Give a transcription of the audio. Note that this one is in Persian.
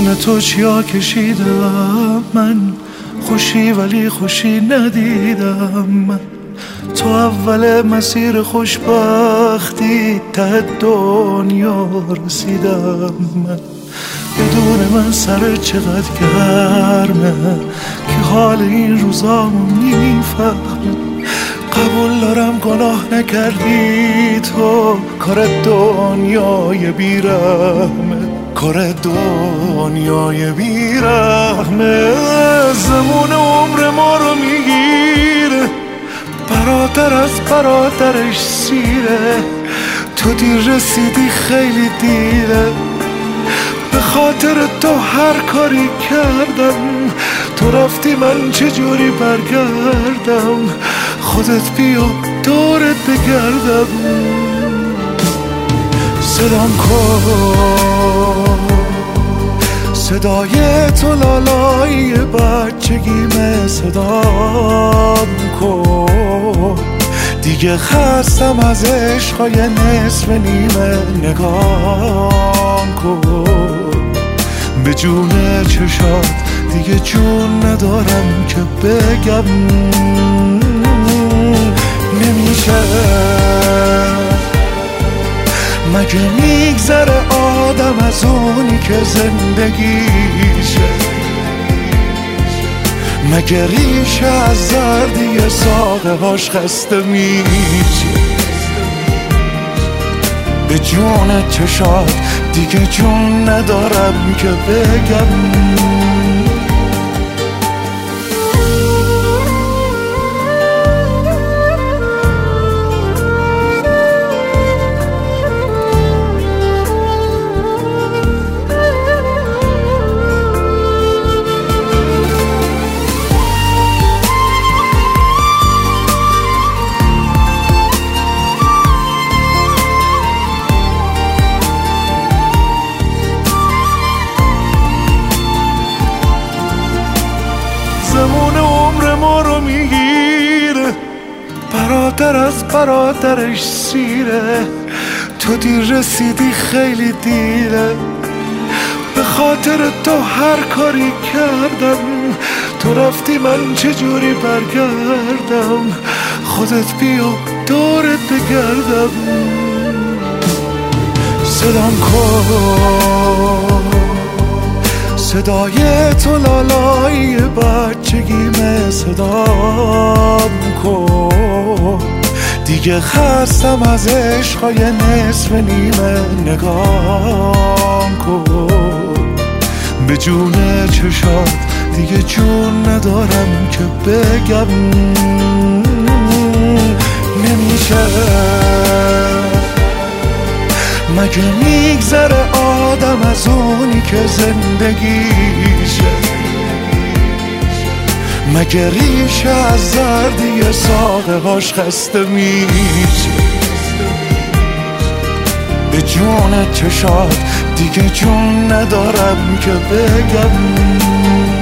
بدون تو چیا کشیدم من، خوشی ولی خوشی ندیدم من. تو اول مسیر خوشبختی ته دنیا رسیدم من. بدون من سر چقدر گرمه که حال این روزامو میفهمه. قبول دارم گناه نکردی تو، کار دنیای بیرحمه، کار دنیای بیرحمه. زمان عمر ما رو میگیره، برادر از برادرش سیره. تو دیر رسیدی خیلی دیره، به خاطر تو هر کاری کردم. تو رفتی من چجوری برگردم، خودت بیا دورت بگردم. صدام کن صدای تو لالای بچگیمه، صدام کن دیگه خستم از عشقای نصف نیمه. نگام کن به جون چشات، دیگه جون ندارم که بگم. نمیشه مگه میگذره آدم از اونی که زندگیشه؟ مگه ریشه از زردی ساقه هاش خسته میشه؟ به جون چشات دیگه جون ندارم که بگم. زمان عمر ما رو میگیره، برادر از برادرش سیره. تو دیر رسیدی خیلی دیره، به خاطر تو هر کاری کردم. تو رفتی من چجوری برگردم، خودت بیا دورت بگردم. صدام کن صدای تو لالای بچگیمه، صدام کن دیگه خستم از عشقای نصف نیمه. نگام کن به جون چشات، دیگه جون ندارم که بگم. نمیشه مگه میگذره آدم از اونی که زندگیشه؟ مگه ریشه از زردی ساقه هاش خسته میشه؟ به جون چشات دیگه جون ندارم که بگم.